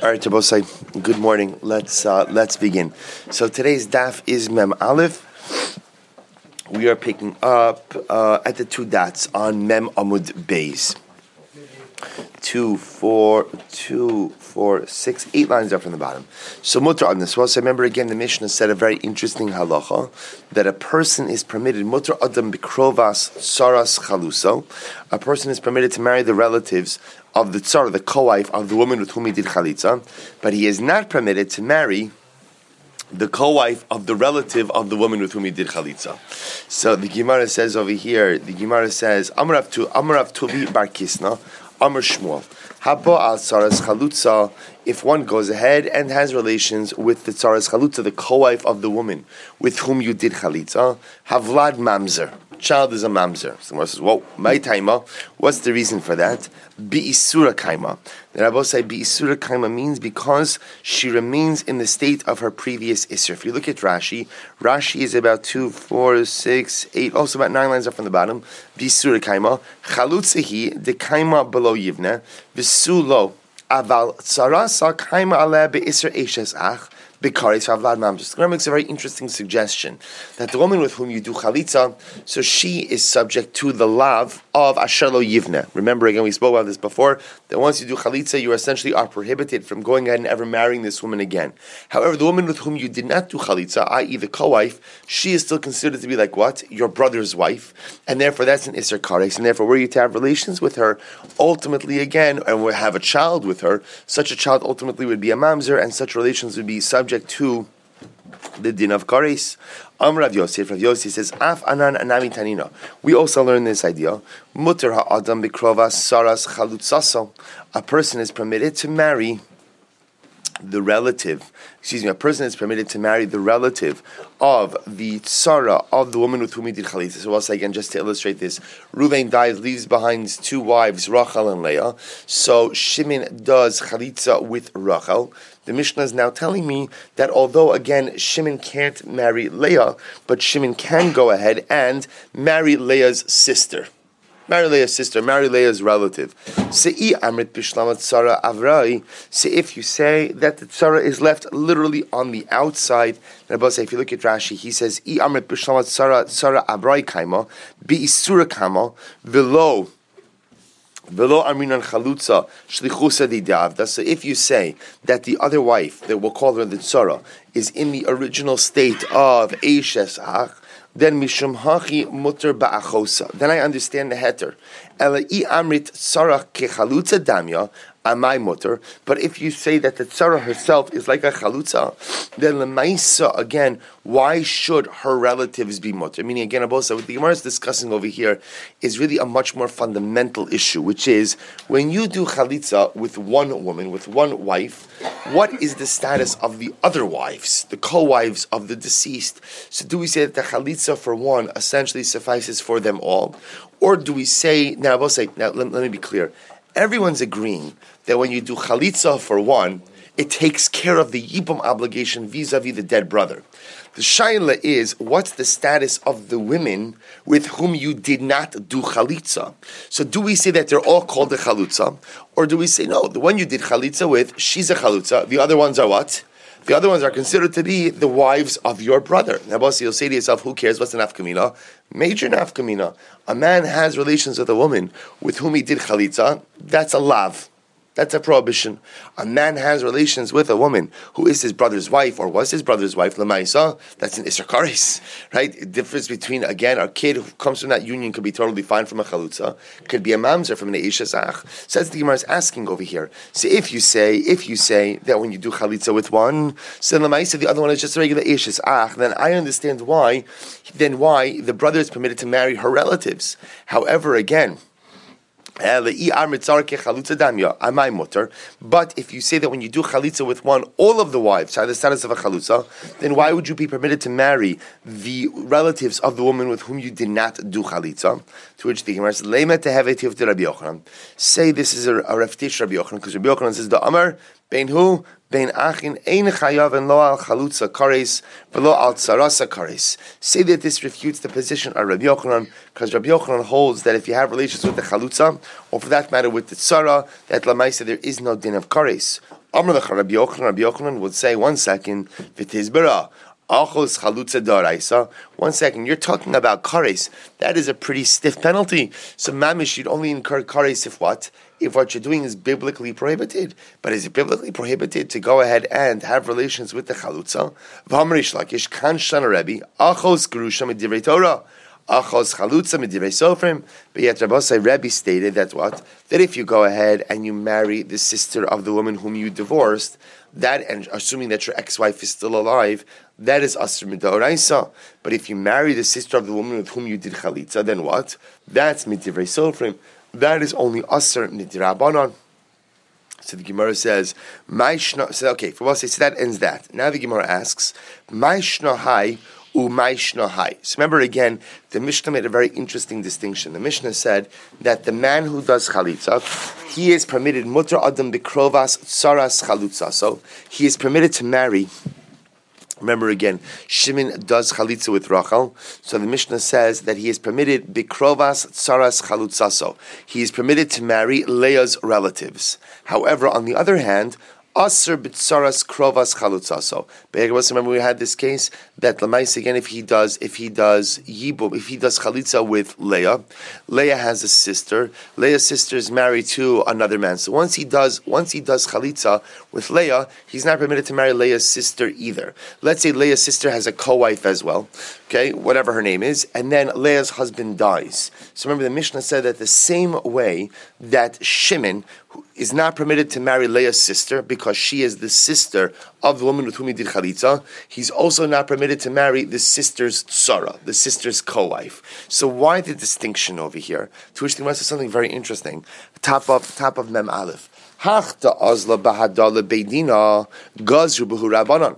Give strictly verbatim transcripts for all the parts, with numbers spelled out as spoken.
All right, Tabosai, good morning. Let's uh, let's begin. So today's daf is Mem Aleph. We are picking up uh, at the two dots on Mem Amud Beis. Two, four, two, four, six, eight lines up from the bottom. So mutter on this. Well, so remember again, the Mishnah said a very interesting halacha that a person is permitted mutter adam bikrovas saras chaluso. A person is permitted to marry the relatives of the tsar, the co-wife of the woman with whom he did chalitza, but he is not permitted to marry the co-wife of the relative of the woman with whom he did chalitza. So the Gemara says over here, the Gemara says, Amrav tu Amrav Tuvi bar Kisna, Amr Shmuel, Haba al tsaras chalutza. If one goes ahead and has relations with the tsaras chalutza, the co-wife of the woman with whom you did chalitza, Havlad mamzer. Child is a mamzer. Someone says, "Whoa, my taima." What's the reason for that? Bi'isura kaima. The Rabbi say bi'isura kaima means because she remains in the state of her previous isser. If you look at Rashi, Rashi is about two, four, six, eight, also about nine lines up from the bottom. Bi'isura kaima. Chalutzahi de kaima below yivne v'sulo aval tzarasa kaima aleh be'isser eshes ach. Bikaris Havlad Mamzer. The Gemara makes a very interesting suggestion that the woman with whom you do chalitza, so she is subject to the lav of Asher Lo Yivne. Remember again, we spoke about this before, that once you do chalitza, you essentially are prohibited from going ahead and ever marrying this woman again. However, the woman with whom you did not do chalitza, that is the co-wife, she is still considered to be like what? Your brother's wife, and therefore that's an Isser Kares, and therefore were you to have relations with her, ultimately again, and we have a child with her, such a child ultimately would be a mamzer, and such relations would be subject to the din of kares. Am Rav Yosef. Rav Yosef says, "Af anan anami tanina." We also learn this idea. Muter ha'adam bikrovas saras chalutzaso. A person is permitted to marry the relative. Excuse me. A person is permitted to marry the relative of the tzara of the woman with whom he did chalitza. So also again, just to illustrate this, Ruvain dies, leaves behind two wives, Rachel and Leah. So Shimon does chalitza with Rachel. The Mishnah is now telling me that although again Shimon can't marry Leah, but Shimon can go ahead and marry Leah's sister. Marry Leah's sister, marry Leah's relative. So if you say that the tzara is left literally on the outside, and about say if you look at Rashi, he says tzara abrai kaima bi'isura kama velo velo aminan chalutza shlichusa didavda. So if you say that the other wife, that we'll call her the tzara, is in the original state of eishes ach, then mishum hachi mutter ba'achosa. Then I understand the heter. Ela I amrit tzara kechalutza damya amai mutter. But if you say that the tzara herself is like a chalutza, then lemaisa again, why should her relatives be mutter? Meaning again, Abosa, what the Gemara is discussing over here is really a much more fundamental issue, which is when you do chalitza with one woman, with one wife, what is the status of the other wives, the co-wives of the deceased? So do we say that the chalitza for one essentially suffices for them all? Or do we say, now I'll say, now let, let me be clear, everyone's agreeing that when you do chalitza for one, it takes care of the yibum obligation vis-a-vis the dead brother. The shaila is, what's the status of the women with whom you did not do chalitza? So do we say that they're all called a chalutza? Or do we say, no, the one you did chalitza with, she's a chalutza, the other ones are what? The other ones are considered to be the wives of your brother. Now, boss, you'll say to yourself, who cares? What's an nafkamina? Major nafkamina. A man has relations with a woman with whom he did chalitza. That's a lav. That's a prohibition. A man has relations with a woman who is his brother's wife or was his brother's wife, Lamaisa, that's an Isser Kares, right? The difference between, again, a kid who comes from that union could be totally fine from a chalutza, could be a mamzer from an Eishes Ach. So that's the Gemara is asking over here. So if you say, if you say that when you do chalitza with one, so Lamaisa, the other one is just a regular Eishes Ach, then I understand why, then why the brother is permitted to marry her relatives. However, again, but if you say that when you do chalitza with one, all of the wives have the status of a chalutza, then why would you be permitted to marry the relatives of the woman with whom you did not do chalitza? To which the Gemara says, say this is a, a refutation of Rabbi Yochanan, because Rabbi Yochanan says, the Amar, bein hu, bein achin ein chayav and lo al chalutza kares v'lo al tzarasa kares. Say that this refutes the position of Rabbi Yochanan, because Rabbi Yochanan holds that if you have relations with the chalutza, or for that matter with the tzara, that lamaisa there is no din of kares. Amar lecha Rabbi Yochanan, Rabbi Yochanan would say, one second, v'tizbera. Achos chalutza daraisa. One second, you're talking about kares. That is a pretty stiff penalty. So mamish, you'd only incur kares if what? If what you're doing is biblically prohibited. But is it biblically prohibited to go ahead and have relations with the chalutza? V'amrish lakish kan shana Rebbe achos gerusha midivrei Torah. Achos chalutza midivrei sofrim. But yet Rabbosai Rebbe stated that what? That if you go ahead and you marry the sister of the woman whom you divorced, that, and assuming that your ex-wife is still alive, that is asr midoraisa. But if you marry the sister of the woman with whom you did chalitza, then what? That's midivrei sofrim. That is only asr midrabanan. So the Gemara says, "Ma'ishna." So okay, for what say, so that ends that. Now the Gemara asks, "Ma'ishna hai u'ma'ishna hai." So remember again, the Mishnah made a very interesting distinction. The Mishnah said that the man who does chalitza, he is permitted mutar adam bikrovas tsaras chalutza. So he is permitted to marry. Remember again, Shimon does chalitza with Rachel. So the Mishnah says that he is permitted bikrovas tsaras chalutzaso. He is permitted to marry Leah's relatives. However, on the other hand, Aser b'tsaras krovas chalutzaso. Remember, we had this case that Lamais again. If he does, if he does yibum, if he does chalitza with Leah, Leah has a sister. Leah's sister is married to another man. So once he does, once he does chalitza with Leah, he's not permitted to marry Leah's sister either. Let's say Leah's sister has a co-wife as well. Okay, whatever her name is, and then Leah's husband dies. So remember, the Mishnah said that the same way that Shimon is not permitted to marry Leah's sister because she is the sister of the woman with whom he did chalitza, he's also not permitted to marry the sister's tzara, the sister's co-wife. So why the distinction over here? To which the Gemara says something very interesting. Top of top of Mem Aleph. Hachta azla bahadala beidina gazru b'hu rabbanon.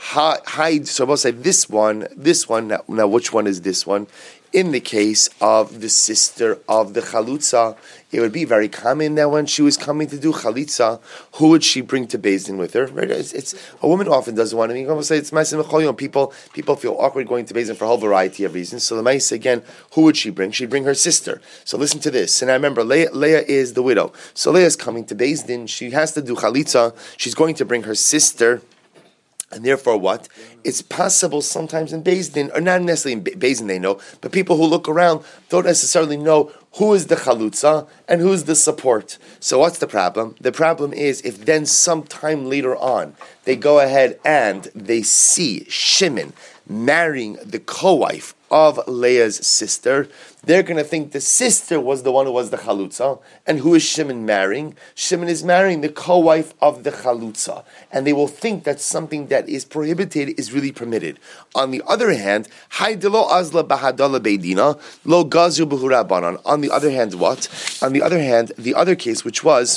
Hide. So we'll say this one, this one. Now, now, which one is this one? In the case of the sister of the chalutza, it would be very common that when she was coming to do chalitza, who would she bring to Beis Din with her? Right? It's, it's a woman often doesn't want to. You can say it's ma'aseh mechol. People people feel awkward going to Beis Din for a whole variety of reasons. So the ma'aseh again, who would she bring? She'd bring her sister. So listen to this. And I remember Leah, Leah is the widow. So Leah is coming to Beis Din. She has to do chalitza. She's going to bring her sister. And therefore what? It's possible sometimes in Beis Din, or not necessarily in Beis Din they know, but people who look around don't necessarily know who is the chalutza and who is the support. So what's the problem? The problem is if then sometime later on they go ahead and they see Shimon marrying the co-wife of Leah's sister, they're going to think the sister was the one who was the chalutza. And who is Shimon marrying? Shimon is marrying the co-wife of the chalutza. And they will think that something that is prohibited is really permitted. On the other hand, haydelo azla bahadala beidina, lo gazu b'hurabanan. On the other hand, what? On the other hand, the other case, which was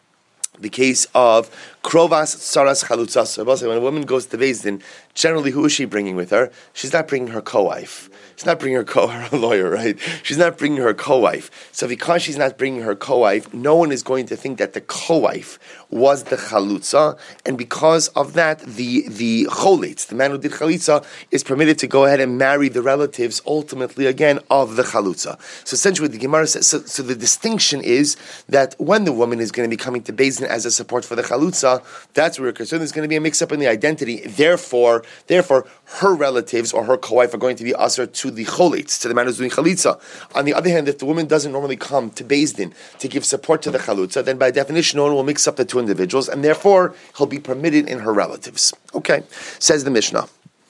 the case of krovas tsaras chalutzas. When a woman goes to Beis Din, generally who is she bringing with her? She's not bringing her co-wife. She's not bringing her co her lawyer, right? She's not bringing her co-wife. So because she's not bringing her co-wife, no one is going to think that the co-wife was the chalutza, and because of that, the the cholitz, the man who did chalitza, is permitted to go ahead and marry the relatives, ultimately again of the chalutza. So essentially, what the Gemara says. So, so the distinction is that when the woman is going to be coming to Beis Din as a support for the chalutza, that's where we're concerned. There's going to be a mix-up in the identity. Therefore, therefore, her relatives or her co-wife are going to be usher to the cholitz, to the man who's doing chalitza. On the other hand, if the woman doesn't normally come to Beis Din to give support to the chalutza, then by definition, no one will mix up the two individuals, and therefore, he'll be permitted in her relatives. Okay, says the Mishnah.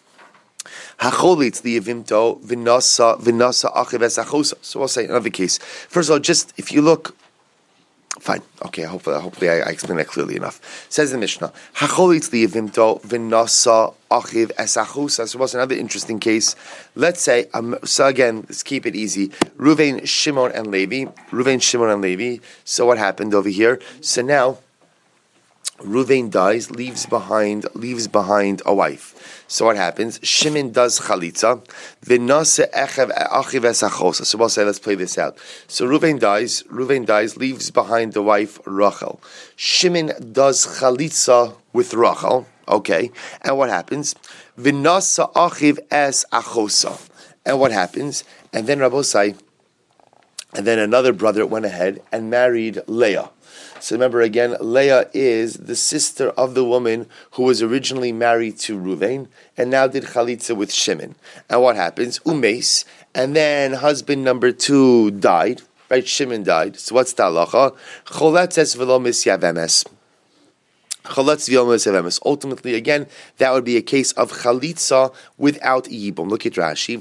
Hacholitz the evimto vinasa vinasa achiv esachosa. So I'll say another case. First of all, just if you look. Fine. Okay. Hopefully, hopefully I, I explained that clearly enough. Says the Mishnah, "Hacholitz liyivimto v'nasa achiv esachusa." So, what's another interesting case? Let's say, um, so again, let's keep it easy. Ruvain, Shimon, and Levi. Ruvain, Shimon, and Levi. So, what happened over here? So now, Ruvain dies, leaves behind, leaves behind a wife. So what happens? Shimon does chalitza. V'nase echev achiv es achosa. So we'll say, let's play this out. So Ruvain dies, Ruvain dies, leaves behind the wife Rachel. Shimon does chalitza with Rachel. Okay, and what happens? V'nase achiv es achosa. And what happens? And then Rabbosai, and then another brother went ahead and married Leah. So remember again, Leah is the sister of the woman who was originally married to Ruvain and now did chalitza with Shimon. And what happens? Umeis, and then husband number two died, right? Shimon died. So what's the halacha? Choletzes v'lo misyavemes. Ultimately, again, that would be a case of chalitza without yibum. Look at Rashi.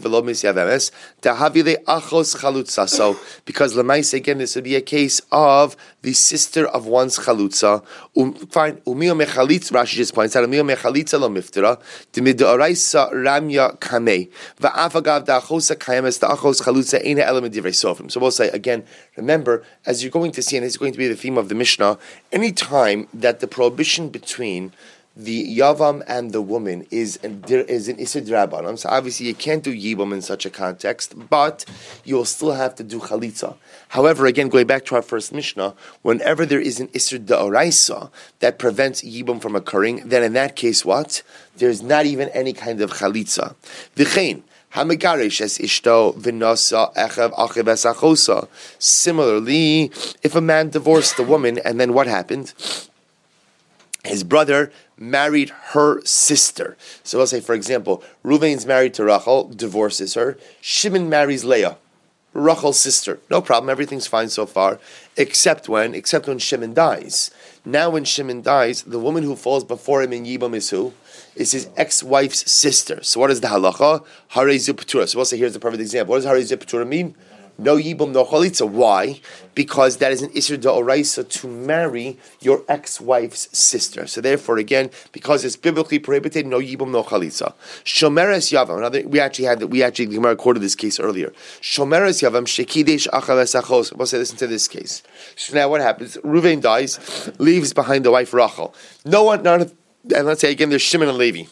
So, because lemais, again, this would be a case of the sister of one's chalutza. Um, fine. Rashi just points out. Miftera. Ramya kamei. Va'afagav da'achosa kayemes da'achos chalutza eina element divrei sofrim. So we'll say again. Remember, as you're going to see, and it's going to be the theme of the Mishnah, any time that the prohibition between the Yavam and the woman is an, is an Isser Drabanan, so obviously you can't do Yibam in such a context, but you'll still have to do Chalitza. However, again, going back to our first Mishnah, whenever there is an Isser Da'oraisa that prevents Yibam from occurring, then in that case, what? There's not even any kind of Chalitza. V'chein, similarly, if a man divorced the woman and then what happened? His brother married her sister. So I'll say, for example, Ruvain's married to Rachel, divorces her. Shimon marries Leah, Rachel's sister. No problem, everything's fine so far, except when, except when Shimon dies. Now when Shimon dies, the woman who falls before him in Yibam is who? Is his ex-wife's sister. So what is the halacha? Harei Zipatura. So we'll say, here's the perfect example. What does Harei Zipatura mean? No Yibam, no Chalitza. Why? Because that is an Isser Da'oraisa to marry your ex-wife's sister. So therefore, again, because it's biblically prohibited, no Yibam, no Chalitza. Shomeres Yavam. Another, we actually had, we actually, the Gemara quoted this case earlier. Shomeres Yavam, Shekidesh Achav Esachos. We'll say, listen to this case. So now what happens? Ruvain dies, leaves behind the wife Rachel. No one, none of, and let's say again, there's Shimon and Levi.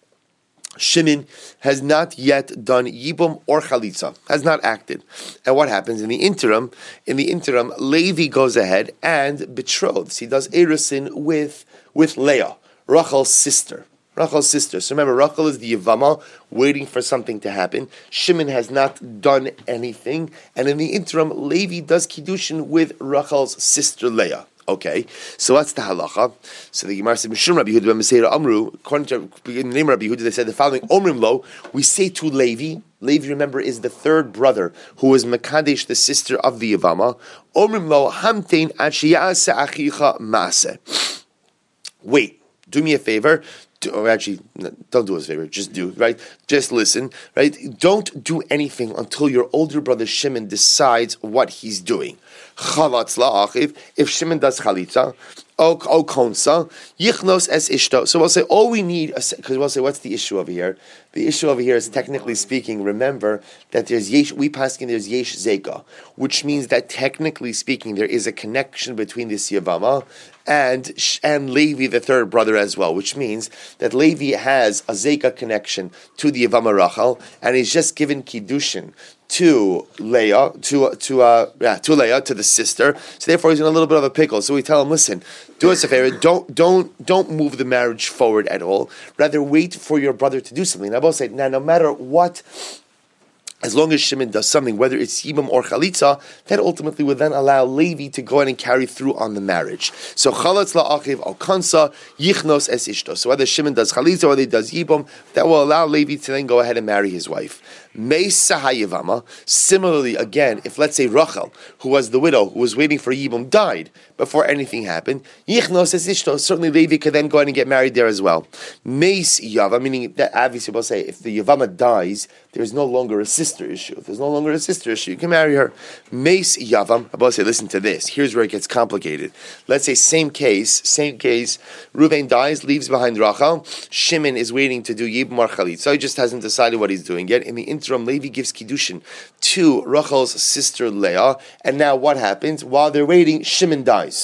Shimon has not yet done Yibum or Chalitza, has not acted. And what happens in the interim? In the interim, Levi goes ahead and betroths. He does Erusin with, with Leah, Rachel's sister. Rachel's sister. So remember, Rachel is the Yavama, waiting for something to happen. Shimon has not done anything. And in the interim, Levi does Kiddushin with Rachel's sister Leah. Okay, so what's the halacha? So the Gemara said, Mishum Rabbi Yehuda ben Meseira Amru, according to the name of Rabbi Yehuda, they said the following, Omrim lo, we say to Levi, Levi, remember, is the third brother who was Mekadesh, the sister of the Yavama, Omrim lo, hamtein ad sheya'aseh achicha maaseh. Wait, do me a favor, do, or actually, don't do us a favor, just do, right? Just listen, right? Don't do anything until your older brother Shimon decides what he's doing. Chalatz la'achiv, if Shimon does chalitza, o konsa, yichnos es ishto. So we'll say, all we need, because we'll say, what's the issue over here? The issue over here is, technically speaking, remember that there's yesh, we paskin, there's yesh zeka, which means that technically speaking, there is a connection between this Yavama and and Levi, the third brother, as well, which means that Levi has a zeka connection to the Yavama Rachel, and he's just given kiddushin to Leah, to to uh, yeah, to Leah, to the sister. So therefore, he's in a little bit of a pickle. So we tell him, listen, do us a favor, don't don't don't move the marriage forward at all. Rather, wait for your brother to do something. And I both say, now, no matter what, as long as Shimon does something, whether it's Yibam or Chalitza, that ultimately would then allow Levi to go in and carry through on the marriage. So Chalatz la'achiv al kansa yichnos es ishto. So whether Shimon does Chalitza or whether he does Yibam, that will allow Levi to then go ahead and marry his wife. Similarly, again, if let's say Rachel, who was the widow, who was waiting for Yibam, died before anything happened, yichnos es ishto, certainly Levi could then go ahead and get married there as well. Meis Yava, meaning that obviously we'll say, if the Yavama dies, there's no longer a sister issue. If there's no longer a sister issue, you can marry her. Meis Yavam, I say, listen to this. Here's where it gets complicated. Let's say same case, same case. Ruvain dies, leaves behind Rachel. Shimon is waiting to do Yibam or Chalit. So he just hasn't decided what he's doing yet. In the interim, Levi gives Kiddushin to Rachel's sister Leah. And now what happens? While they're waiting, Shimon dies.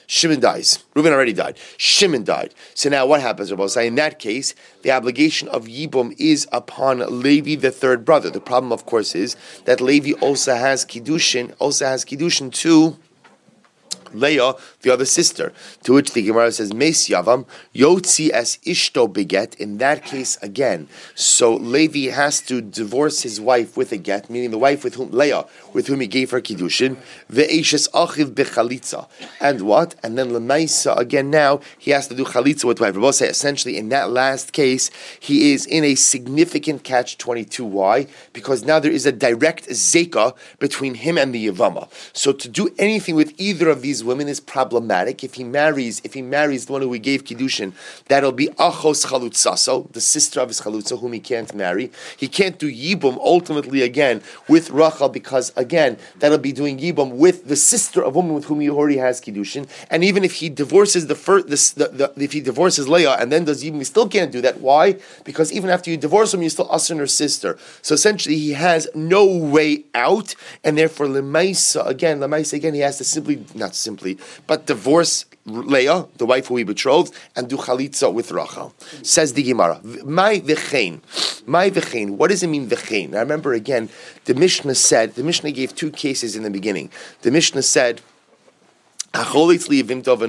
Shimon dies. Reuven already died. Shimon died. So now what happens, Rabbi Osai? In that case, the obligation of Yibum is upon Levi, the third brother. The problem, of course, is that Levi also has Kiddushin, also has Kiddushin too. Leah, the other sister, to which the Gemara says, Meis Yavam, Yotzi as Ishto beget, in that case again. So Levi has to divorce his wife with a get, meaning the wife with whom, Leah, with whom he gave her Kiddushin, Ve'eshes Achiv bechalitza. And what? And then Lemaisa, again now, he has to do Chalitza with wife. Rabbi say, essentially, in that last case, he is in a significant catch twenty-two. Why? Because now there is a direct Zeka between him and the Yavama. So to do anything with either of these women is problematic. If he marries, if he marries the one who he gave Kiddushin, that'll be Achos Chalutzaso, the sister of his Chalutza, whom he can't marry. He can't do Yibum ultimately again with Rachel, because again, that'll be doing Yibum with the sister of woman with whom he already has Kiddushin. And even if he divorces the first, the, the, the, if he divorces Leah and then does Yibum, he still can't do that. Why? Because even after you divorce him, you're still usher her sister. So essentially, he has no way out, and therefore, Lemaisa, again, Lemaisa, again, he has to simply, not simply, but divorce Leah, the wife who he betrothed, and do chalitza with Rachel. Says the Gemara, my v'chein, my v'chein. What does it mean v'chein? Now remember again, the Mishnah said, the Mishnah gave two cases in the beginning. The Mishnah said, so first case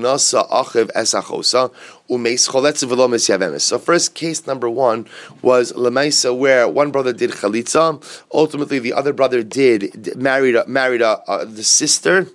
number one was Lemaisa, where one brother did chalitza, ultimately the other brother did married married uh, uh, the sister.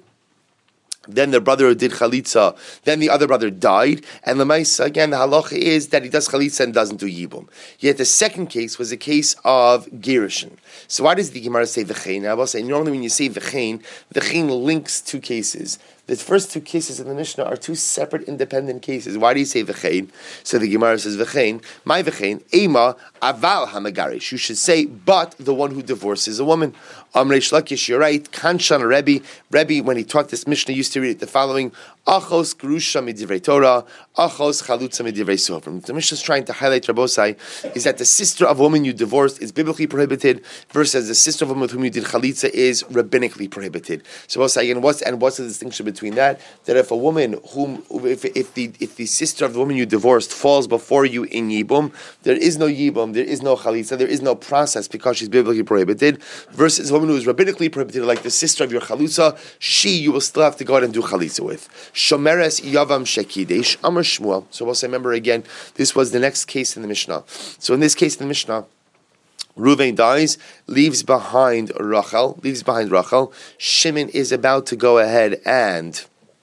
Then the brother did chalitza. Then the other brother died. And Lemaisa, again, the halacha is that he does chalitza and doesn't do yibum. Yet the second case was a case of gerushin. So why does the Gemara say v'chein? I will say normally when you say v'chein, v'chein links two cases. The first two cases in the Mishnah are two separate, independent cases. Why do you say v'chein? So the Gemara says v'chein, my v'chein, ema aval hamagarish. You should say, but the one who divorces a woman. Amrei Shlakish, you're right. Kanshan Rebbe, Rebbe, when he taught this Mishnah, used to read it the following: Achos grusha midivrei Torah, achos chalutza midivrei sofrim. The Mishnah is trying to highlight, Rabbosai, is that the sister of a woman you divorced is biblically prohibited, versus the sister of a woman with whom you did chalitza is rabbinically prohibited. So, again, what's and what's the distinction between that? That if a woman whom, if, if the if the sister of the woman you divorced falls before you in yibum, there is no yibum, there is no chalitza, there is no process because she's biblically prohibited. Versus a woman who is rabbinically prohibited, like the sister of your chalutza, she you will still have to go out and do chalitza with. Shomeres yavam shekidesh amar Shmuel. So we'll say, remember again, this was the next case in the Mishnah. So in this case in the Mishnah, Reuven dies, leaves behind Rachel, leaves behind Rachel. Shimon is about to go ahead and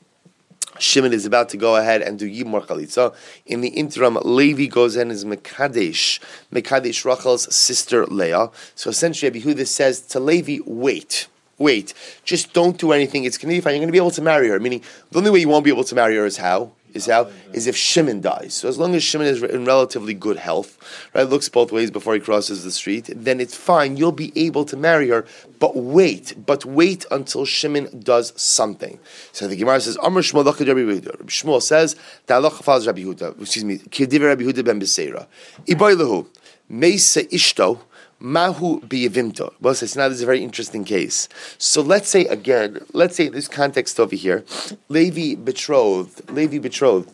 Shimon is about to go ahead and do Yibum Chalitza. In the interim, Levi goes in as Mekadesh, Mekadesh Rachel's sister Leah. So essentially, Abihuda says to Levi, wait. Wait, just don't do anything. It's going to be fine. You're going to be able to marry her. Meaning, the only way you won't be able to marry her is how? Is how? Is if Shimon dies. So as long as Shimon is in relatively good health, right, looks both ways before he crosses the street, then it's fine. You'll be able to marry her. But wait, but wait until Shimon does something. So the Gemara says, Amr Shmuel Rabbi Yehuda. Shmuel says, the halacha follows Rabbi Yehuda. Excuse me, Kediv Rabbi Yehuda ben Beseira. Ibaylehu Meisa Ishto. Mahu biyavimto. Well, so now this is a very interesting case. So let's say again, let's say in this context over here, Levi betrothed, Levi betrothed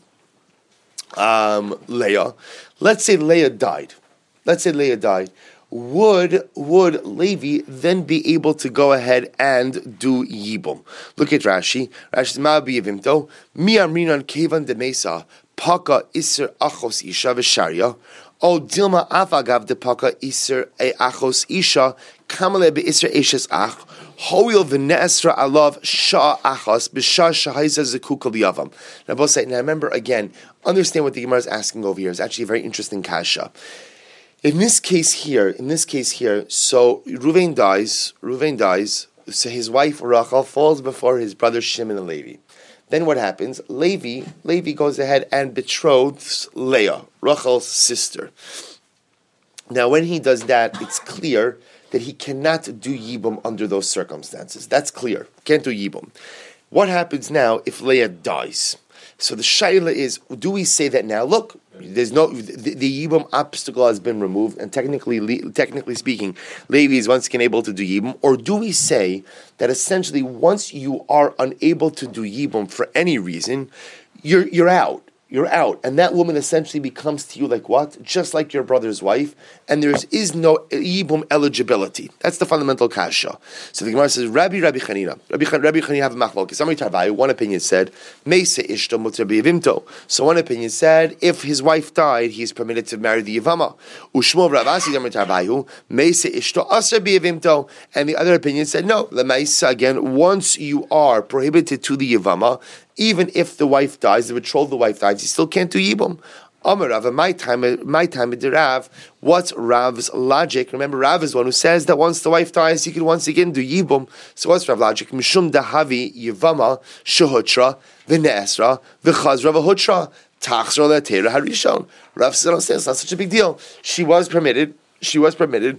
um, Leah. Let's say Leah died. Let's say Leah died. Would would Levi then be able to go ahead and do yibum? Look at Rashi. Rashi says, Mahu biyavimto mi amrinan kevan de mesa paka iser achos isha v'sharia. O Dilma Avagav de Paka Iser e Achos Isha Kamale be Iser Eshes Ach Hoil Venesra Alav Shah Achos B'Shah Shahaiza Zekukal Yavam. Now both say, now remember again, understand what the Gemara is asking over here. It's actually a very interesting kasha. In this case here, in this case here, so Reuven dies, Reuven dies, so his wife Rachel falls before his brother Shimon and Levi. Then what happens? Levi, Levi goes ahead and betroths Leah, Rachel's sister. Now, when he does that, it's clear that he cannot do Yibum under those circumstances. That's clear. Can't do Yibum. What happens now if Leah dies? So the shaila is, do we say that now? Look, There's no the, the Yibum obstacle has been removed, and technically, technically speaking, Levi is once again able to do Yibum. Or do we say that essentially once you are unable to do Yibum for any reason, you're you're out. You're out, and that woman essentially becomes to you like what? Just like your brother's wife, and there is no Yibum eligibility. That's the fundamental kasha. So the Gemara says, Rabbi Rabbi Chanina, Rabbi Chan, Rabbi Chanina have a machlokes. Somebody tarvayu. One opinion said, Meisa ishto mutar b'yivimto. So one opinion said, if his wife died, he is permitted to marry the yivama. Ushmo Ravasi Gemara tarvayu, Meisa ishto asar b'yivimto. And the other opinion said, no, lemaisa again. Once you are prohibited to the yivama, even if the wife dies, the betrothed the wife dies, you still can't do Yibum. Amar Rav, my time, my time at Rav. What's Rav's logic? Remember, Rav is one who says that once the wife dies, he can once again do Yibum. So what's Rav's logic? Mishum dahavi Yivama shehutra v'ne'esra v'chazra v'hutra tachzra le'teira harishon. Rav says, it's not such a big deal. She was permitted. She was permitted.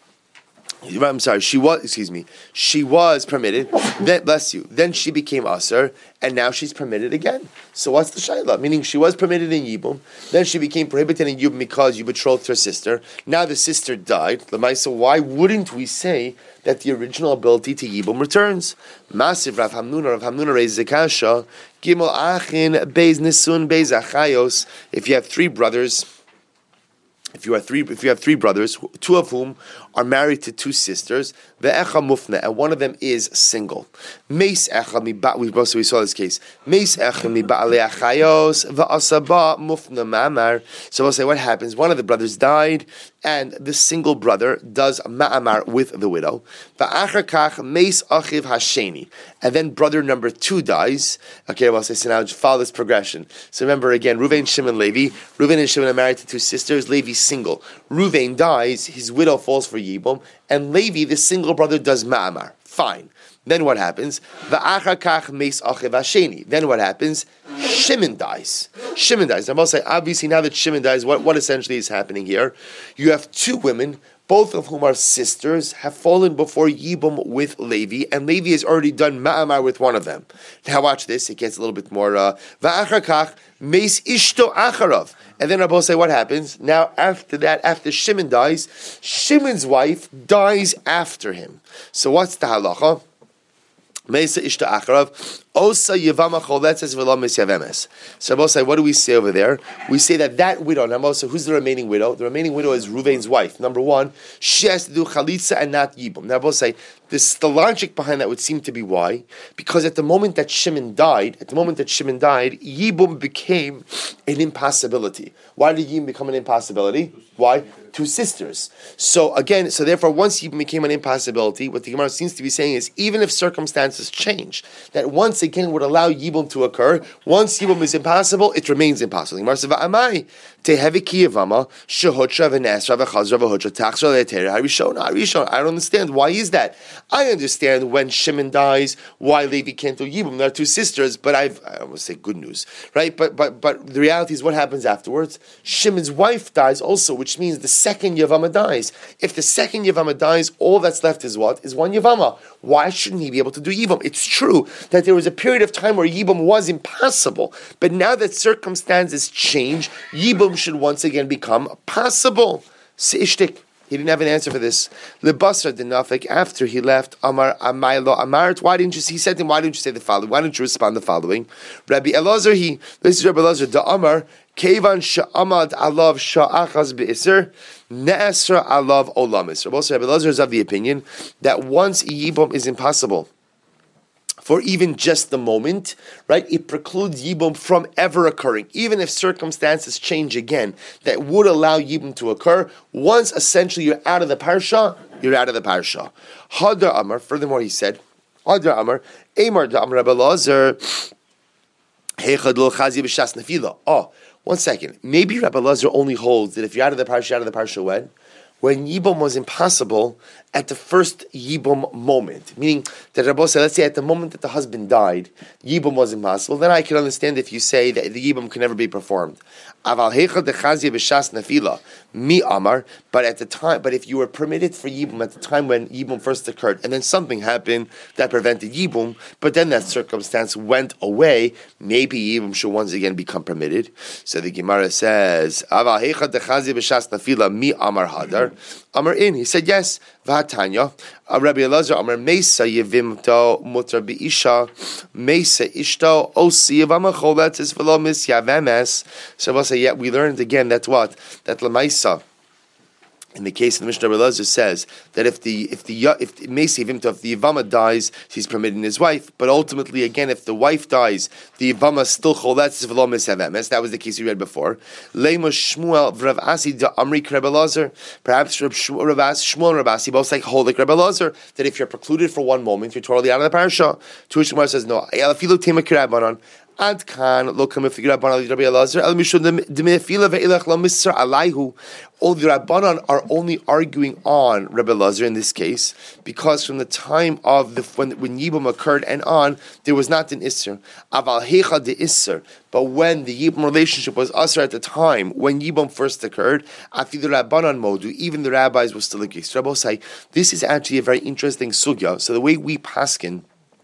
I'm sorry, she was, excuse me, she was permitted, then, bless you, then she became Asr, and now she's permitted again. So what's the Shaila? Meaning she was permitted in Yibum, then she became prohibited in Yibum because you betrothed her sister, now the sister died, so why wouldn't we say that the original ability to Yibum returns? Massive Rav Hamnuna, Rav Hamnuna raises a kasha, Gimel Achin, Beis Nisun, Beis Achayos, if you have three brothers, If you have three, if you have three brothers, two of whom are married to two sisters, ve'echa mufna, and one of them is single. Meis echa miba. We we saw this case. Meis echa miba aleachayos ve'asaba mufna ma'amar. So we'll say what happens. One of the brothers died, and the single brother does ma'amar with the widow. Ve'achar kach meis achiv hasheni, and then brother number two dies. Okay, well, say so now follow this progression. So remember again, Ruvain, Shimon, Levi. Ruvain and Shimon are married to two sisters. Levi single. Ruvain dies, his widow falls for Yibum, and Levi, the single brother, does Ma'amar. Fine. Then what happens? Va'achar kach meis achiv hasheni. Then what happens? Shimon dies. Shimon dies. I must say, obviously, now that Shimon dies, what, what essentially is happening here? You have two women, both of whom are sisters, have fallen before Yibum with Levi, and Levi has already done Ma'amar with one of them. Now watch this, it gets a little bit more, Va'achar kach meis ishto acharav. And then Rabbi say, what happens? Now, after that, after Shimon dies, Shimon's wife dies after him. So what's the halacha? Meisa ishta acharav, osa yivama choletzes v'lo misyavemes. So Rabbi say, what do we say over there? We say that that widow, now so who's the remaining widow? The remaining widow is Ruvain's wife. Number one, she has to do chalitza and not yibum. Now Rabbi say, this, the logic behind that would seem to be why? Because at the moment that Shimon died, at the moment that Shimon died, Yibum became an impossibility. Why did Yibum become an impossibility? Why? Two sisters. So again, so therefore once Yibum became an impossibility, what the Gemara seems to be saying is, even if circumstances change, that once again would allow Yibum to occur, once Yibum is impossible, it remains impossible. The Gemara says, V'amai, tehevi kiyavama, shehotra v'nesra v'chazra v'hotra, tachsra le'etera harishon, harishon. I don't understand. Why is that? I understand when Shimon dies, why Levi can't do Yibum. There are two sisters, but I've, I don't want to say good news, right? But but but the reality is what happens afterwards. Shimon's wife dies also, which means the second Yavama dies. If the second Yavama dies, all that's left is what? Is one Yavama. Why shouldn't he be able to do Yibum? It's true that there was a period of time where Yibum was impossible, but now that circumstances change, Yibum should once again become possible. Seishtik. He didn't have an answer for this. Lebasra Dinafik, after he left, Amar Amaylo Amart, why didn't you, he said to him, why didn't you say the following? Why didn't you respond the following? Rabbi Elazar, he, this is Rabbi Elazar, Da Amar, Kevan Sha'amad Alav Sha'achaz Be'isr, Ne'esra Alav Olamis. Rabbi Elazar is of the opinion that once Yibum is impossible, for even just the moment, right? It precludes Yibum from ever occurring. Even if circumstances change again, that would allow Yibum to occur. Once essentially you're out of the parsha, you're out of the parsha. Hadar Amar, furthermore he said, Hadar Amar, Amar da Amar Rabbi Elazar, Heichadul Chazi b'shas nefila. Oh, one second. Maybe Rabbi Elazar only holds that if you're out of the parsha, you're out of the parsha when? When Yibum was impossible, at the first Yibum moment. Meaning that Rabbi said, let's say at the moment that the husband died, Yibum wasn't possible. Then I can understand if you say that the Yibum can never be performed. Aval heichad dechazia b'shas nafila mi amar. But at the time, but if you were permitted for Yibum at the time when Yibum first occurred, and then something happened that prevented Yibum, but then that circumstance went away, maybe Yibum should once again become permitted. So the Gemara says, Aval heichad dechazia b'shas nafila mi amar hadar. Amar in, he said yes. V'hatanya, Rabbi Elazar Amar Mesa Yevimto Mutar Beisha Mesa Ishto Osi Yevama Choletis V'lo Mis Yavemes. So we'll say, yeah, we learned again that what that Lamaisa. In the case of the Mishnah, Rabbi Elazar says that if the if the if Mesa Yevimto, if the Yevama dies, he's permitting his wife. But ultimately, again, if the wife dies, the Yevama still Choletis V'lo Mis Yavemes. That was the case we read before. Leimus Shmuel V'Rav Asi Da Amri Rabbi Elazar. Perhaps Rav Shmuel and Rav Asi both like hold like Rabbi Elazar that if you're precluded for one moment, you're totally out of the parasha. To which Gemara says no. Elafilu Tema Kirabanon. Ad kan lo kamif the Rabbanan Rabbi Elazar el mishud demefila ve'ilach lo misr alayhu. All the Rabbanan are only arguing on Rabbi Elazar in this case because from the time of the when when Yibum occurred and on there was not an isser. Aval hecha de isser. But when the Yibum relationship was usher at the time when Yibum first occurred, afi the Rabbanan modu, even the rabbis were still against. Rabbi say this is actually a very interesting sugya. So the way we paskin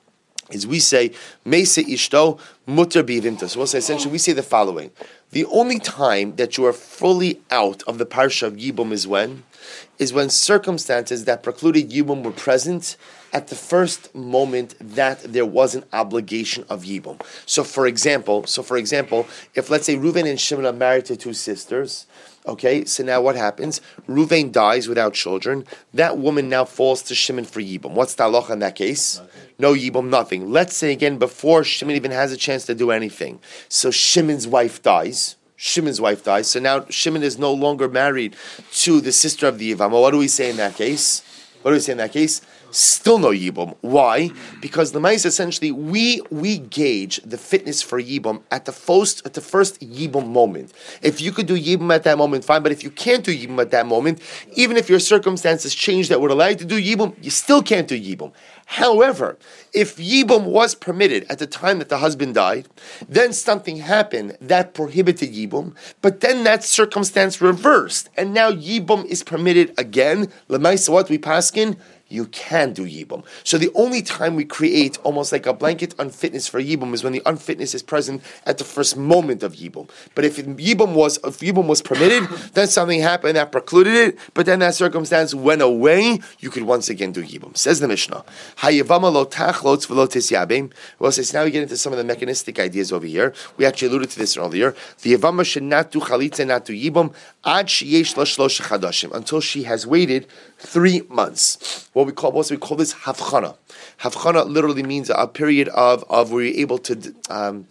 is we say Mesa Ishto Mutter Bivimta. So we'll say essentially we say the following: the only time that you are fully out of the parsha of Yibum is when is when circumstances that precluded Yibum were present at the first moment that there was an obligation of Yibum. So for example, so for example, if let's say Reuven and Shimon are married to two sisters. Okay, so now what happens? Reuven dies without children. That woman now falls to Shimon for Yibum. What's the halacha in that case? Nothing. No Yibum, nothing. Let's say again, before Shimon even has a chance to do anything. So Shimon's wife dies. Shimon's wife dies. So now Shimon is no longer married to the sister of the Yivama. What do we say in that case? What do we say in that case? Still no Yibum. Why? Because the Ma'is essentially we we gauge the fitness for Yibum at the first at the first Yibum moment. If you could do Yibum at that moment, fine. But if you can't do Yibum at that moment, even if your circumstances change that would allow you to do Yibum, you still can't do Yibum. However, if Yibum was permitted at the time that the husband died, then something happened that prohibited Yibum, but then that circumstance reversed, and now Yibum is permitted again. L'maisa, what we paskin? You can do Yibum. So the only time we create almost like a blanket unfitness for Yibum is when the unfitness is present at the first moment of Yibum. But if Yibum was if Yibum was permitted, then something happened that precluded it, but then that circumstance went away, you could once again do Yibum. Says the Mishnah. Hayavama lo tachlotz v'lo tisyabim. Well, says now we get into some of the mechanistic ideas over here. We actually alluded to this earlier. The Yavama should not do chalitza, not do Yibum, ad sheyesh lo shlosh chadashim, until she has waited three months. What we call, what we call this havchana. Havchana literally means a period of, of where you're able to um,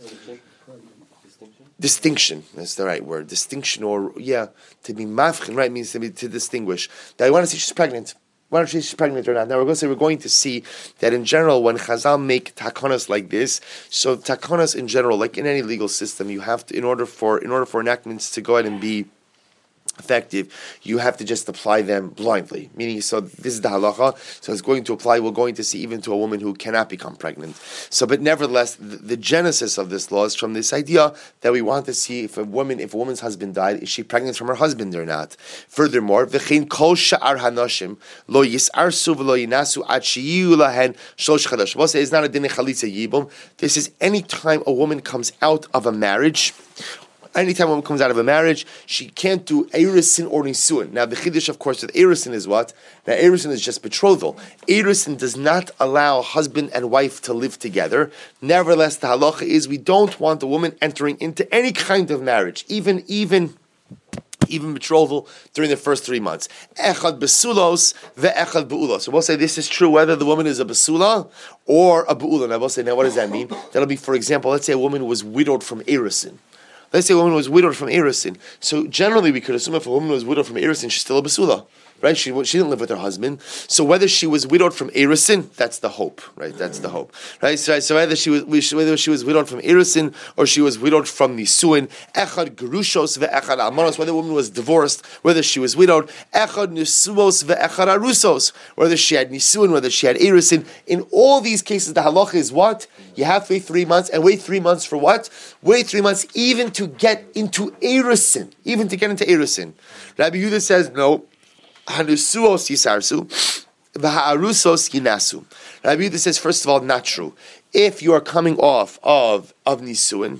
distinction. That's the right word. Distinction, or yeah, to be mafchin, right, means to be to distinguish. That I want to see she's pregnant. Why don't she's pregnant or not? Now we're going to say we're going to see that in general when Chazal make takanas like this, so takanas in general, like in any legal system, you have to in order for in order for enactments to go ahead and be effective, you have to just apply them blindly. Meaning, so this is the halacha. So it's going to apply. We're going to see even to a woman who cannot become pregnant. So, but nevertheless, the, the genesis of this law is from this idea that we want to see if a woman, if a woman's husband died, is she pregnant from her husband or not? Furthermore, v'chein kol sha'ar hanoshim lo yisarsu v'lo yinasu ad sheyiyu lahen shlosh chadash. We'll say it's not a din chalitza yibum. This is any time a woman comes out of a marriage. Anytime a woman comes out of a marriage, she can't do Erusin or Nisuin. Now, the Chiddush, of course, with Erusin is what? Now, Erusin is just betrothal. Erusin does not allow husband and wife to live together. Nevertheless, the halacha is we don't want a woman entering into any kind of marriage, even, even, even betrothal during the first three months. Echad besulos ve'echad be'ulos. So we'll say this is true whether the woman is a besula or a be'ula. Now, we'll say, now what does that mean? That'll be, for example, let's say a woman was widowed from Erusin. Let's say a woman was widowed from Erusin. So generally we could assume if a woman was widowed from Erusin, she's still a basula. right? She she didn't live with her husband. So whether she was widowed from Erusin, that's the hope, right? That's the hope, right? So, so whether she was whether she was widowed from Erusin or she was widowed from Nisuin, echad gerushos ve'echad almanos, whether the woman was divorced, whether she was widowed, echad nisuos ve'echad arusos, whether she had Nisuin, whether she had Erusin. In all these cases, the halacha is what? You have to wait three months, and wait three months for what? Wait three months even to get into Erusin, even to get into Erusin. Rabbi Yehuda says no. Hanusuos yisarsu, v'ha'arusos yinasu. Rabbi Yehuda says, first of all, not true. If you are coming off of, of Nisuin,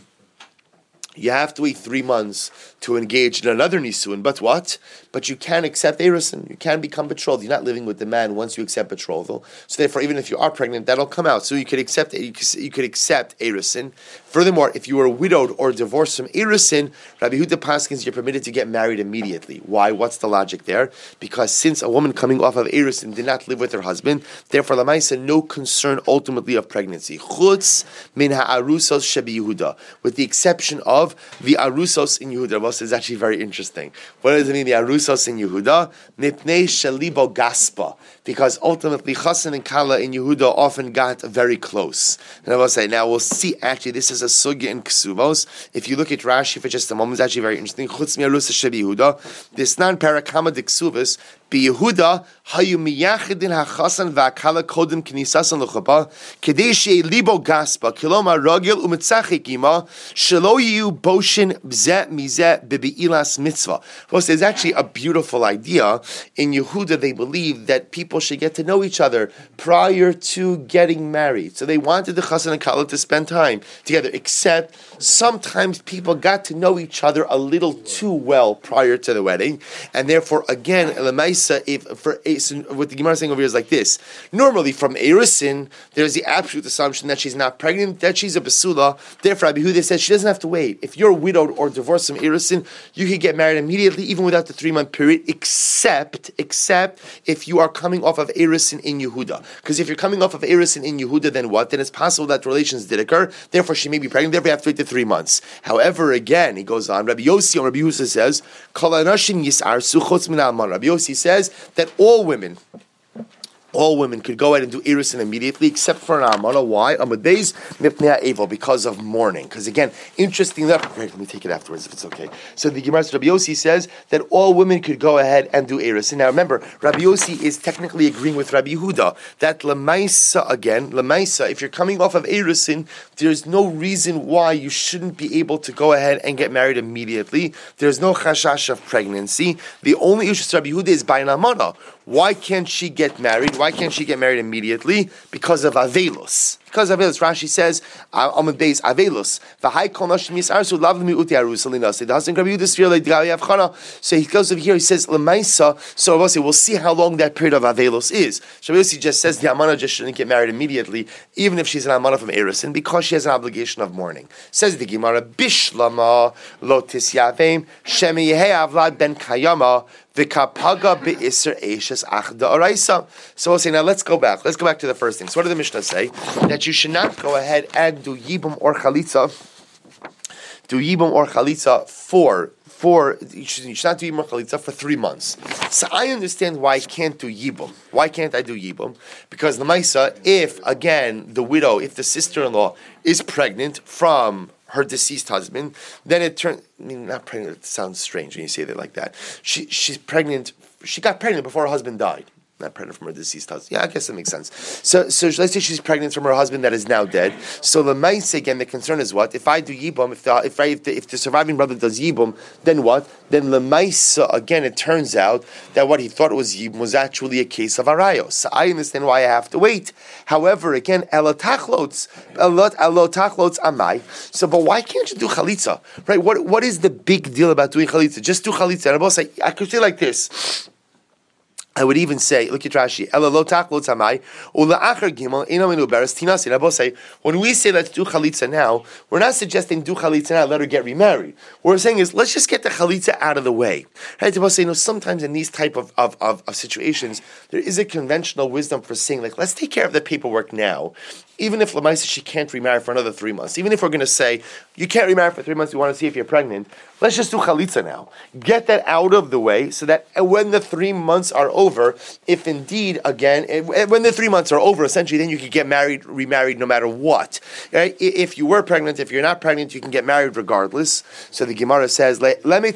you have to wait three months to engage in another Nisuin. But what? But you can accept Erusin. You can become betrothed. You're not living with the man once you accept betrothal. So therefore, even if you are pregnant, that'll come out. So you could accept you could, you could accept Erusin. Furthermore, if you were widowed or divorced from Erusin, Rabbi Yehuda paskins you're permitted to get married immediately. Why? What's the logic there? Because since a woman coming off of Erusin did not live with her husband, therefore Lamaisa no concern ultimately of pregnancy. Chutz min ha'arusos shebi Yehuda, with the exception of the arusos in Yehuda. This is actually very interesting. What does it mean, the arusos in Yehuda? Mipnei shelibo gaspa. Because ultimately Chassan and Kala in Yehuda often got very close. And I will say, now we'll see, actually this is a sugya in Ksuvos. If you look at Rashi for just a moment, it's actually very interesting. Chutz mi arusa shebi Yehuda. This non parakama de Ksuvos, be Yehuda, hayu miyachidin ha'chasan va'akala kodim knisasan l'chapa, kedei she'e libo gaspa, kiloma ragil u'metzachik ima, shelo yiyu boshin bzeh mizeh bebe'ilas mitzvah. Well, there's actually a beautiful idea. In Yehuda, they believe that people should get to know each other prior to getting married. So they wanted the Chassan and Kala to spend time together, except sometimes people got to know each other a little too well prior to the wedding. And therefore, again, Lemaisa, if for what the Gemara is saying over here is like this. Normally, from Erusin, there's the absolute assumption that she's not pregnant, that she's a basula. Therefore, Rabbi Yehuda says she doesn't have to wait. If you're widowed or divorced from Erusin, you can get married immediately, even without the three-month period, except, except if you are coming off of Erusin in Yehuda. Because if you're coming off of Erusin in Yehuda, then what? Then it's possible that relations did occur, therefore she may be pregnant, therefore you have to wait the three months. However, again, he goes on, Rabbi Yossi or Rabbi Yossi says, Rabbi Yossi says that all women, all women could go ahead and do Erusin immediately, except for an Amana. Why? Amud Beis Mipnei Evel, because of mourning. Because again, interesting enough, great, let me take it afterwards if it's okay. So the Gemara Rabbi Yossi says that all women could go ahead and do Erusin. Now remember, Rabbi Yossi is technically agreeing with Rabbi Yehuda that Lamaisa, again, Lamaisa, if you're coming off of Erusin, there's no reason why you shouldn't be able to go ahead and get married immediately. There's no chashash of pregnancy. The only issue with Rabbi Yehuda is by an Amana. Why can't she get married? Why can't she get married immediately? Because of Avelos. Because of Avelos. Rashi says, Amud Beis Avelos. V'hai kol nashim yisarsu lav l'mi'uti arusalina. So the husband Rabbi Yehuda Sfir le'dgavi avchana. So he goes over here, he says, L'maisa. So we'll see, we'll see how long that period of Avelos is. So Rabbi Yossi just says the Amana just shouldn't get married immediately, even if she's an Amana from Erusin, because she has an obligation of mourning. Says the Gemara, Bishlama lo tisyavim shemi yehei avlad ben kayama. So we'll say, now let's go back. Let's go back to the first thing. So what did the Mishnah say? That you should not go ahead and do Yibum or Chalitza. Do Yibum or Chalitza for, for you, should, you should not do Yibum or Chalitza for three months. So I understand why I can't do Yibum. Why can't I do Yibum? Because the Maisa, if, again, the widow, if the sister-in-law is pregnant from her deceased husband, then it turns, I mean, not pregnant, it sounds strange when you say that like that. She She's pregnant, she got pregnant before her husband died. Not pregnant from her deceased husband. Yeah, I guess that makes sense. So, so let's say she's pregnant from her husband that is now dead. So the Maisa, again, the concern is what? If I do Yibum, if the, if, I, if, the, if the surviving brother does Yibum, then what? Then the Maisa, again, it turns out that what he thought was Yibum was actually a case of Arayos. So I understand why I have to wait. However, again, elotachlots, elotachlots amai. So, but why can't you do Chalitza? Right? What What is the big deal about doing Chalitza? Just do Chalitza. And I will say, I could say like this. I would even say, look at Rashi. Say, when we say let's do chalitza now, we're not suggesting do chalitza now, let her get remarried. What we're saying is let's just get the chalitza out of the way. Right? Say, you know, sometimes in these type of, of, of, of situations, there is a conventional wisdom for saying, like, let's take care of the paperwork now. Even if Lamaisa she can't remarry for another three months, even if we're going to say you can't remarry for three months, we want to see if you're pregnant. Let's just do chalitza now. Get that out of the way, so that when the three months are over, if indeed again when the three months are over, essentially, then you can get married, remarried, no matter what. Right? If you were pregnant, if you're not pregnant, you can get married regardless. So the Gemara says, "Lema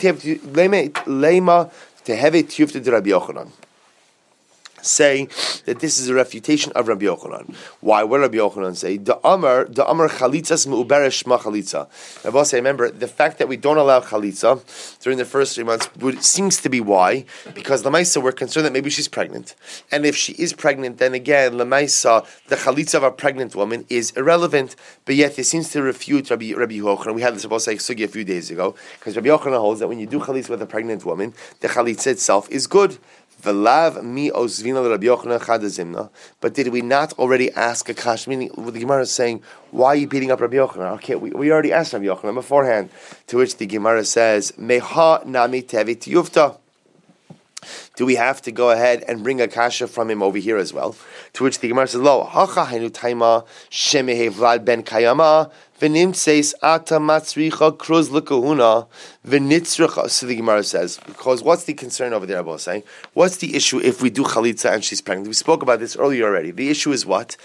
teheve tiyufta de Rabbi Yochanan." Say that this is a refutation of Rabbi Yochanan. Why? What did Rabbi Yochanan say? The Amar, the Amar chalitzas meuberesh shma chalitza. Rabbi say, remember, the fact that we don't allow chalitza during the first three months would, seems to be why, because Lamaisa we're concerned that maybe she's pregnant, and if she is pregnant, then again Lamaisa the chalitza of a pregnant woman is irrelevant. But yet it seems to refute Rabbi Rabbi Yochanan. We had this about like sugi a few days ago, because Rabbi Yochanan holds that when you do chalitza with a pregnant woman, the chalitza itself is good. But did we not already ask a kash? Meaning, the Gemara is saying, why are you beating up Rabbi Yochanan? Okay, we, we already asked Rabbi Yochanan beforehand. To which the Gemara says, Meha nami tevi tiyufta. Do we have to go ahead and bring a kasha from him over here as well? To which the Gemara says, Lo, hacha hainu taima shemehe vlad ben kayama v'nimtseis ata matzricha kruz l'kahuna v'nitzricha. So the Gemara says, because what's the concern over there, Abba saying? What's the issue if we do chalitza and she's pregnant? We spoke about this earlier already. The issue is what?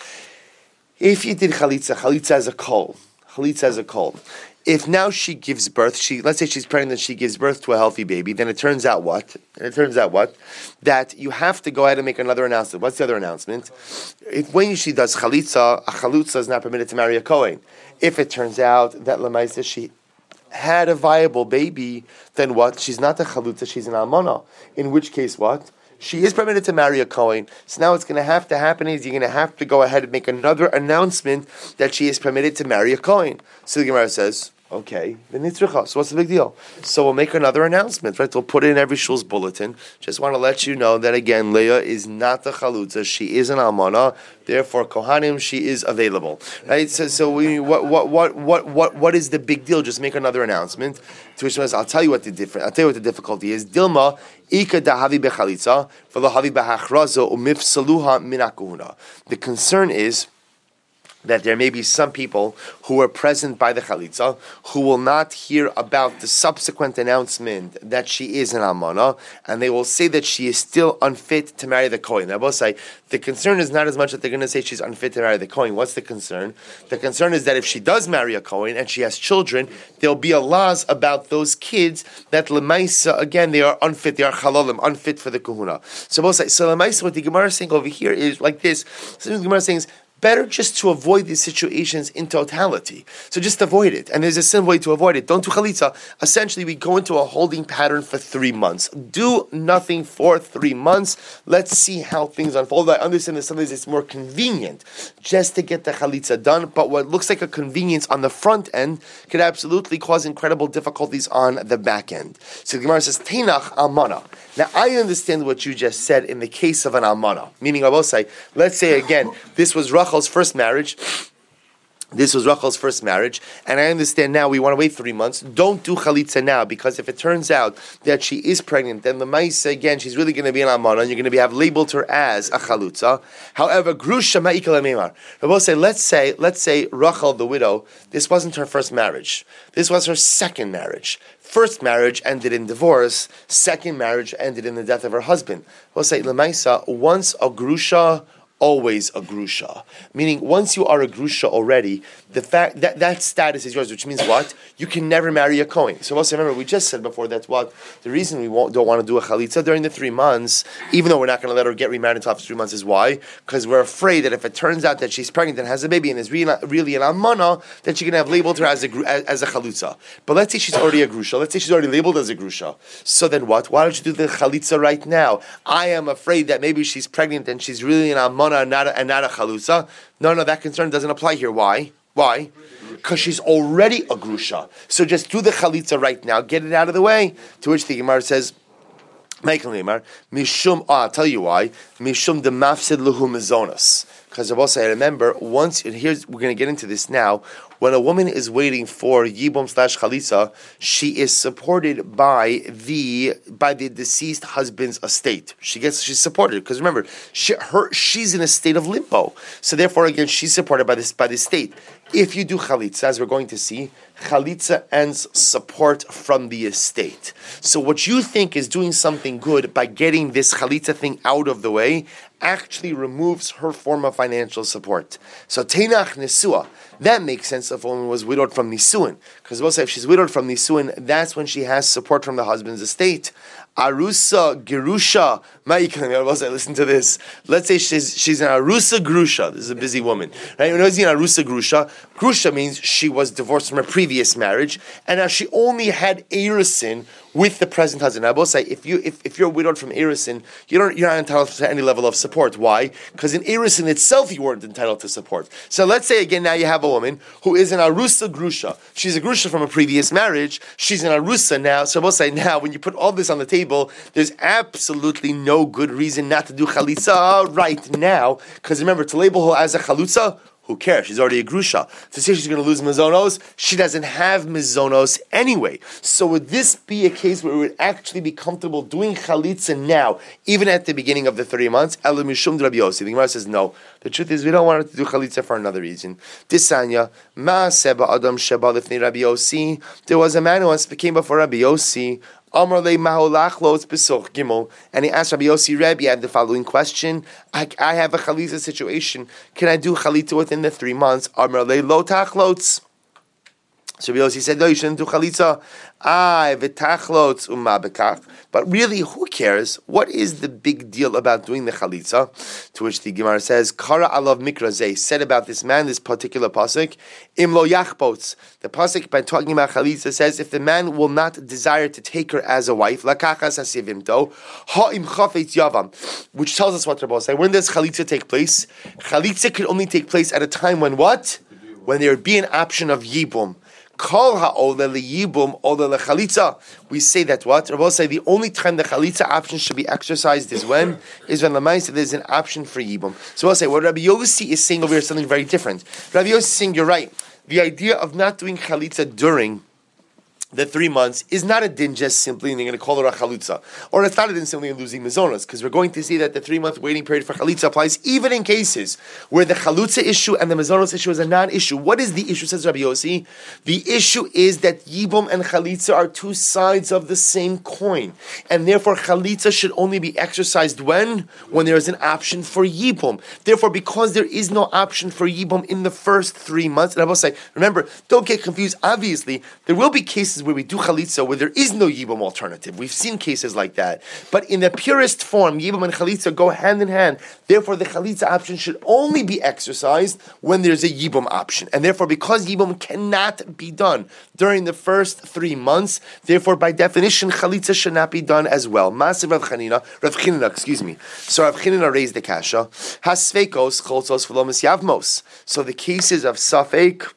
If you did chalitza, chalitza as a kol. Chalitza as a kol. If now she gives birth, she let's say she's pregnant and she gives birth to a healthy baby, then it turns out what? And it turns out what? That you have to go ahead and make another announcement. What's the other announcement? If when she does chalitza, a chalutza is not permitted to marry a kohen. If it turns out that Lamaisa she had a viable baby, then what? She's not a chalutza, she's an almana. In which case what? She is permitted to marry a Kohen. So now what's going to have to happen is you're going to have to go ahead and make another announcement that she is permitted to marry a Kohen. So the Gemara says, okay, then nitzricha. So what's the big deal? So we'll make another announcement, right? We'll put it in every shul's bulletin. Just want to let you know that again, Leah is not the chalutza. She is an almana. Therefore, kohanim, she is available, right? So, so we, what, what, what, what, what, what is the big deal? Just make another announcement. To which says, I'll tell you what the different. I'll tell you what the difficulty is. Dilma ika dahavi bechalitza v'lohavi behachrazo umifsaluha minakuhuna. The concern is that there may be some people who are present by the chalitza who will not hear about the subsequent announcement that she is an almana, and they will say that she is still unfit to marry the kohen. I will say the concern is not as much that they're going to say she's unfit to marry the kohen. What's the concern? The concern is that if she does marry a kohen and she has children, there'll be a laws about those kids that lemaisa again they are unfit, they are chalalim, unfit for the kahuna. So we'll say so lemaisa. What the Gemara is saying over here is like this. So the Gemara is saying is, better just to avoid these situations in totality. So just avoid it. And there's a simple way to avoid it. Don't do chalitza. Essentially, we go into a holding pattern for three months. Do nothing for three months. Let's see how things unfold. I understand that sometimes it's more convenient just to get the chalitza done, but what looks like a convenience on the front end could absolutely cause incredible difficulties on the back end. So the Gemara says, Teinach almana. Now, I understand what you just said in the case of an almana. Meaning, I will say, let's say again, this was Rachel's first marriage. This was Rachel's first marriage, and I understand now we want to wait three months. Don't do chalitza now, because if it turns out that she is pregnant, then the ma'isa again, she's really going to be an almana, and you're going to be, have labeled her as a chalutza. However, grusha ma'ikal meimar. I will say, let's say, let's say Rachel, the widow, this wasn't her first marriage. This was her second marriage. First marriage ended in divorce. Second marriage ended in the death of her husband. We'll say, lemaisa, once a grusha, always a grusha. Meaning, once you are a grusha already, the fact that that status is yours, which means what? You can never marry a kohen. So also remember, we just said before that what the reason we won't, don't want to do a chalitza during the three months, even though we're not going to let her get remarried until after three months, is why? Because we're afraid that if it turns out that she's pregnant and has a baby and is really, really an almana, that she can have labeled her as a as, as a chalutza. But let's say she's already a grusha. Let's say she's already labeled as a grusha. So then what? Why don't you do the chalitza right now? I am afraid that maybe she's pregnant and she's really an almana and not a, and not a chalutza. No, no, that concern doesn't apply here. Why? Why? Because she's already a grusha. So just do the chalitza right now, get it out of the way. To which the Gemara says, Michael Neymar, Mishum, oh, I'll tell you why. Mishum de mafsid luhu mezonos. Because I remember once, and here's, we're going to get into this now, when a woman is waiting for Yibum slash Chalitza, she is supported by the by the deceased husband's estate. She gets she's supported because remember, she, her she's in a state of limbo. So therefore, again, she's supported by this by the state. If you do Chalitza, as we're going to see, Chalitza ends support from the estate. So what you think is doing something good by getting this Chalitza thing out of the way actually removes her form of financial support. So Teinach Nesua, that makes sense if a woman was widowed from Nisuin. Because we'll say if she's widowed from Nisuin, that's when she has support from the husband's estate. Arusa Gerusha, listen to this. Let's say she's she's an Arusa Grusha. This is a busy woman. Right? When I was in Arusa Grusha, Grusha means she was divorced from her previous marriage, and now she only had Erisin with the present husband. I will say, if you if, if you're widowed from Erisin, you don't you're not entitled to any level of support. Why? Because in Erisin itself you weren't entitled to support. So let's say again now you have a woman who is an Arusa Grusha. She's a Grusha from a previous marriage. She's an Arusa now. So we'll say now when you put all this on the table, there's absolutely no good reason not to do Chalitza right now. Because remember, to label her as a Chalutza, who cares? She's already a grusha. To say she's going to lose mizonos, she doesn't have mizonos anyway. So would this be a case where we would actually be comfortable doing chalitza now, even at the beginning of the thirty months? Elu mishum Rabbi Yossi. The Gemara says no. The truth is we don't want her to do chalitza for another reason. Disanya ma seba adam sheba lifnei Rabbi Yossi. There was a man who once came before Rabbi Yossi. Amar le maholachlos besoch gimel, and he asked Rabbi Yossi, Rabbi, I have the following question. I, I have a chalitza situation. Can I do chalitza within the three months? Amar le lo tachlots. So Rabbi Yossi said, no, you shouldn't do chalitza. Ah, v'tachlots umma bekach. But really, who cares? What is the big deal about doing the chalitza? To which the Gemara says, Kara alav mikrazeh, said about this man, this particular pasuk, im lo yachbots. The pasuk, by talking about chalitza, says, if the man will not desire to take her as a wife, lakachas asivimto, ha'im chafetz yavam, which tells us what Rabbi say. When does chalitza take place? Chalitza can only take place at a time when what? When there would be an option of yibum. Kol ha'ole liyibum ole lechalitza. We say that what? Rabbi say the only time the chalitza option should be exercised is when? Is when l'maisa there's an option for yibum. So we'll say what Rabbi Yossi is saying over here is something very different. Rabbi Yossi is saying you're right. The idea of not doing chalitza during the three months is not a din just simply, and you're going to call it a chalutza. Or it's not a din simply in losing mizonos, because we're going to see that the three-month waiting period for chalitza applies even in cases where the chalutza issue and the mizonos issue is a non-issue. What is the issue, says Rabbi Yossi? The issue is that yibum and chalitza are two sides of the same coin, and therefore chalitza should only be exercised when? When there is an option for yibum. Therefore, because there is no option for yibum in the first three months, and I will say, remember, don't get confused, obviously, there will be cases where we do chalitza where there is no yibum alternative. We've seen cases like that. But in the purest form, yibum and chalitza go hand in hand. Therefore, the chalitza option should only be exercised when there's a yibum option. And therefore, because yibum cannot be done during the first three months, therefore, by definition, chalitza should not be done as well. Masiv Rav Chanina, Rav Chanina, excuse me. So Rav Chanina raised the kasha. Hasveikos cholzos v'lomis yavmos. So the cases of safek,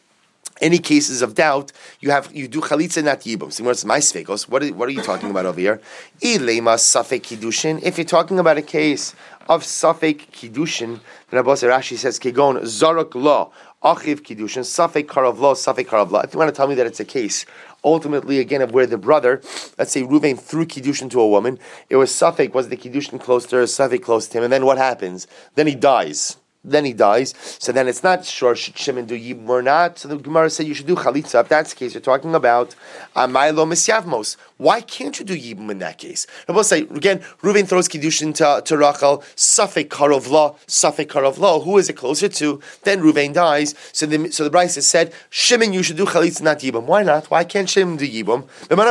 any cases of doubt, you have you do chalitza, not yibum. So what's my svekos? What are, what are you talking about over here? Ilema safek kiddushin. If you're talking about a case of safek kiddushin, then Abba Rashi says kegon zarok lo achiv kiddushin safek karav lo safek karav lo. If you want to tell me that it's a case, ultimately again of where the brother, let's say Reuven threw kiddushin to a woman, it was safek, was the kiddushin close to her, safek close to him, and then what happens? Then he dies. Then he dies. So then it's not sure should Shimon do yibum or not. So the Gemara said you should do chalitza. If that's the case, you're talking about amaylo misyavmos. Why can't you do yibum in that case? I will say again, Reuven throws kiddushin to, to Rachel. Safek karov lo, safek karov lo. Who is it closer to? Then Reuven dies. So the so the Brisa said Shimon, you should do chalitza, not yibum. Why not? Why can't Shimon do yibum?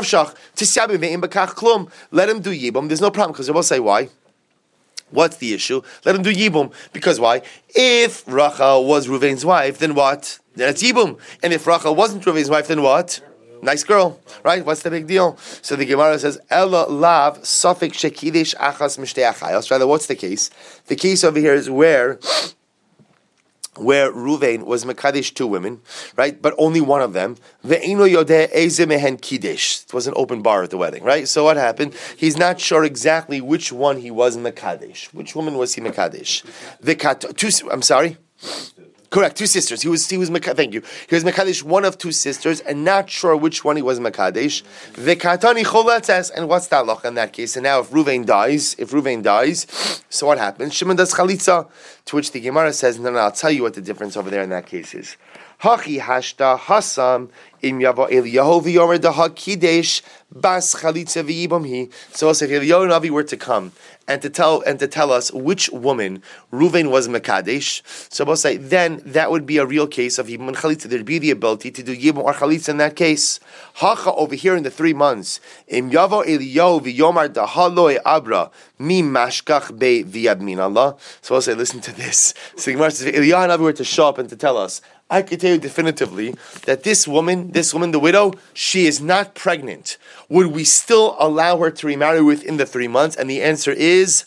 Let him do yibum. There's no problem because I will say why. What's the issue? Let him do yibum. Because why? If Rachel was Reuven's wife, then what? Then it's yibum. And if Rachel wasn't Reuven's wife, then what? Nice girl, right? What's the big deal? So the Gemara says, Ella lav safek shekidish achas mishtei achayos. Rather, what's the case? The case over here is where where Ruvain was mekadesh two women, right? But only one of them. Ve'eno yodeh eze mehen kiddush. It was an open bar at the wedding, right? So what happened? He's not sure exactly which one he was mekadesh. Which woman was he mekadesh? Ve'kat. Two. I'm sorry. Correct, two sisters. He was he was thank you. He was mekadesh one of two sisters, and not sure which one he was mekadesh. V'katani choletzes, and what's that loch in that case? And now, if Ruvain dies, if Ruvain dies, so what happens? Shimon does chalitza. To which the Gemara says, no, no, I'll tell you what the difference over there in that case is. Hachi hashta hasam im yavo Eliyahu v'yomer daha kidesh bas chalitza v'yibam hi. So also, if Eliyahu Navi were to come and to tell and to tell us which woman Ruvain was mekadesh, so we'll say then that would be a real case of yibam and chalitza. There'd be the ability to do yibam or chalitza in that case. Hacha over here in the three months im yavo Eliyahu v'yomer daha loy abra mi mashkach be v'yadmin Allah. So we'll say, listen to this. So Gemara says, if Eliyahu Navi were to show up and to tell us, I can tell you definitively that this woman, this woman, the widow, she is not pregnant. Would we still allow her to remarry within the three months? And the answer is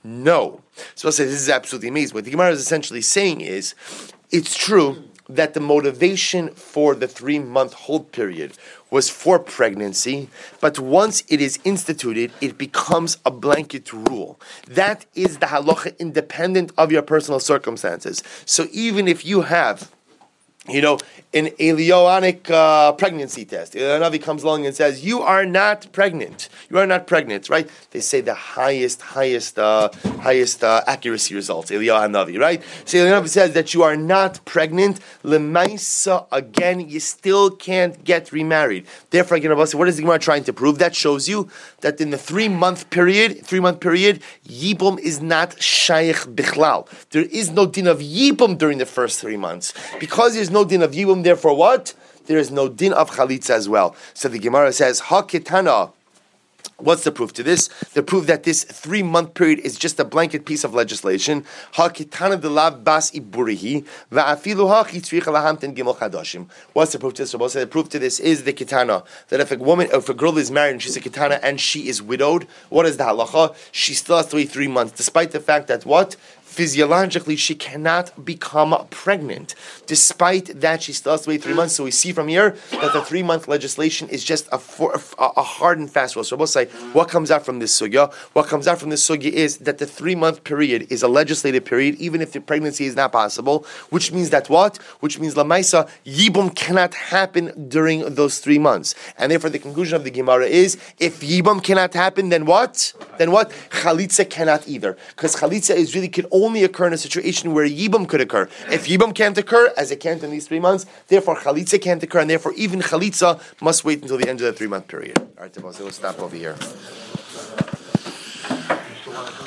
no. So I'll say this is absolutely amazing. What the Gemara is essentially saying is, it's true that the motivation for the three-month hold period was for pregnancy, but once it is instituted, it becomes a blanket rule. That is the halacha independent of your personal circumstances. So even if you have, you know, an Eliyahu uh, pregnancy test, Eliyahu Navi comes along and says, you are not pregnant. You are not pregnant, right? They say the highest, highest, uh, highest uh, accuracy results, Eliyahu Navi, right? So Eliyahu Navi says that you are not pregnant. Lemaisa, again, you still can't get remarried. Therefore, again, what is the Gemara trying to prove? That shows you that in the three-month period, three-month period, Yibum is not shaykh bichlal. There is no din of Yibum during the first three months. Because there's no din of Yibum, therefore what? There is no din of Chalitza as well. So the Gemara says, Ha-ketana. What's the proof to this? The proof that this three-month period is just a blanket piece of legislation. Ha-ketana delav bas iburihi va'afilu ha-chitzrich lahamten gimel chadashim. What's the proof to this? So the proof to this is the ketana, that if a woman, if a girl is married and she's a ketana and she is widowed, what is the halacha? She still has to wait three months, despite the fact that what? Physiologically, she cannot become pregnant. Despite that, she still has to wait three months. So we see from here that the three-month legislation is just a, for, a, a hard and fast rule. So we'll say, what comes out from this sugya? What comes out from this sugya is that the three-month period is a legislative period, even if the pregnancy is not possible, which means that what? Which means lamaisa, yibum cannot happen during those three months. And therefore, the conclusion of the Gemara is, if yibum cannot happen, then what? Then what? Chalitza cannot either. Because chalitza is really can only only occur in a situation where Yibum could occur. If Yibum can't occur, as it can't in these three months, therefore Chalitza can't occur, and therefore even Chalitza must wait until the end of the three-month period. All right, so we'll stop over here.